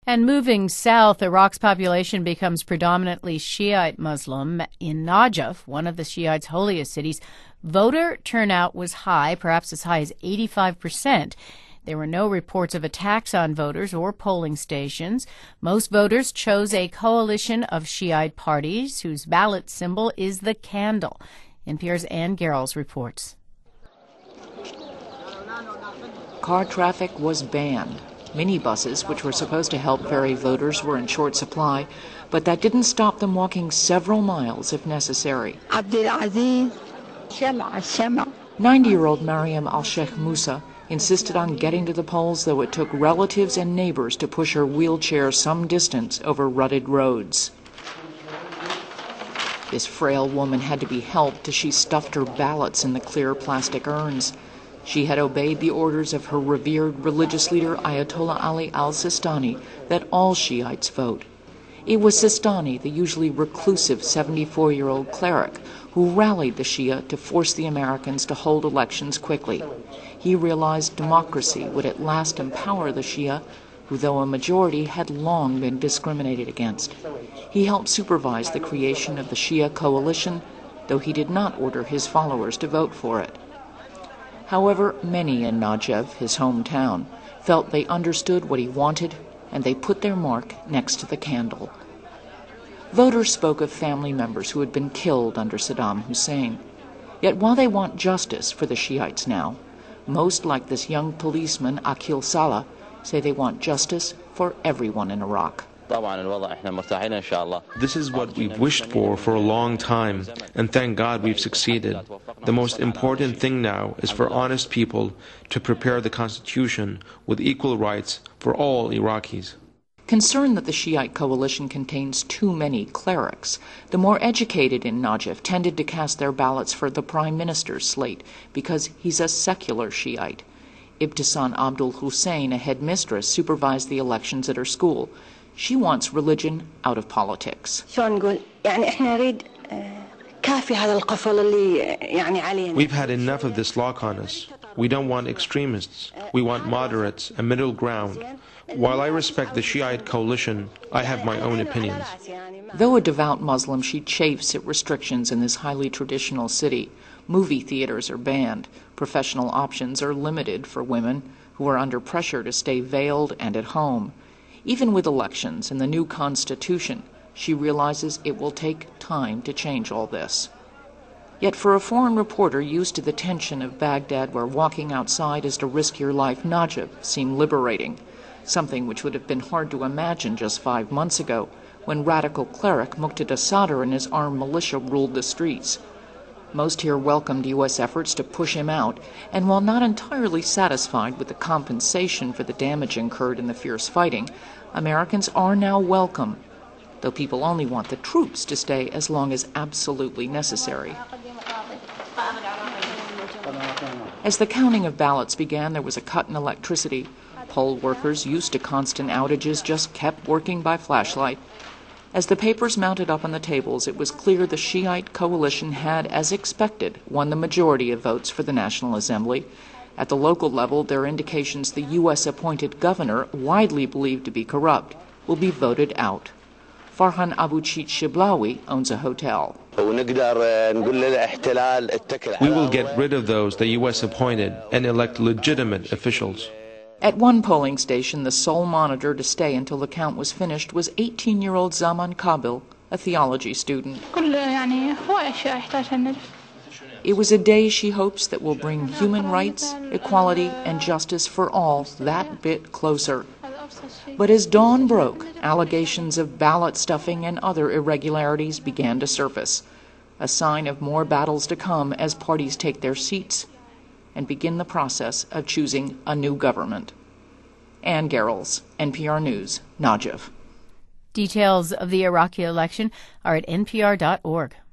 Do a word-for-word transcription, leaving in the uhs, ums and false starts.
And moving south, Iraq's population becomes predominantly Shiite Muslim. In Najaf, one of the Shiites' holiest cities, voter turnout was high, perhaps as high as eighty-five percent. There were no reports of attacks on voters or polling stations. Most voters chose a coalition of Shiite parties whose ballot symbol is the candle. N P R's Ann Garrels reports. Car traffic was banned. Minibuses, which were supposed to help ferry voters, were in short supply, but that didn't stop them walking several miles if necessary. ninety-year-old Mariam Al-Sheikh Musa insisted on getting to the polls, though it took relatives and neighbors to push her wheelchair some distance over rutted roads. This frail woman had to be helped as she stuffed her ballots in the clear plastic urns. She had obeyed the orders of her revered religious leader Ayatollah Ali al-Sistani that all Shiites vote. It was Sistani, the usually reclusive seventy-four-year-old cleric, who rallied the Shia to force the Americans to hold elections quickly. He realized democracy would at last empower the Shia, who, though a majority, had long been discriminated against. He helped supervise the creation of the Shia coalition, though he did not order his followers to vote for it. However, many in Najaf, his hometown, felt they understood what he wanted, and they put their mark next to the candle. Voters spoke of family members who had been killed under Saddam Hussein. Yet while they want justice for the Shiites now, most, like this young policeman Akil Salah, say they want justice for everyone in Iraq. This is what we've wished for for a long time, and thank God we've succeeded. The most important thing now is for honest people to prepare the constitution with equal rights for all Iraqis. Concerned that the Shiite coalition contains too many clerics, the more educated in Najaf tended to cast their ballots for the prime minister's slate because he's a secular Shiite. Ibtisam Abdul Hussein, a headmistress, supervised the elections at her school. She wants religion out of politics. We've had enough of this lock on us. We don't want extremists. We want moderates, a middle ground. While I respect the Shiite coalition, I have my own opinions. Though a devout Muslim, she chafes at restrictions in this highly traditional city. Movie theaters are banned. Professional options are limited for women who are under pressure to stay veiled and at home. Even with elections and the new constitution, she realizes it will take time to change all this. Yet for a foreign reporter used to the tension of Baghdad, where walking outside is to risk your life, Najaf seemed liberating, something which would have been hard to imagine just five months ago, when radical cleric Muqtada Sadr and his armed militia ruled the streets. Most here welcomed U S efforts to push him out, and while not entirely satisfied with the compensation for the damage incurred in the fierce fighting, Americans are now welcome, though people only want the troops to stay as long as absolutely necessary. As the counting of ballots began, there was a cut in electricity. Poll workers, used to constant outages, just kept working by flashlight. As the papers mounted up on the tables, it was clear the Shiite coalition had, as expected, won the majority of votes for the National Assembly. At the local level, there are indications the U S-appointed governor, widely believed to be corrupt, will be voted out. Farhan Abuchit Shiblawi owns a hotel. We will get rid of those the U S appointed and elect legitimate officials. At one polling station, the sole monitor to stay until the count was finished was eighteen-year-old Zaman Kabil, a theology student. It was a day she hopes that will bring human rights, equality, and justice for all that bit closer. But as dawn broke, allegations of ballot stuffing and other irregularities began to surface, a sign of more battles to come as parties take their seats and begin the process of choosing a new government. Ann Garrels, N P R News, Najaf. Details of the Iraqi election are at N P R dot org.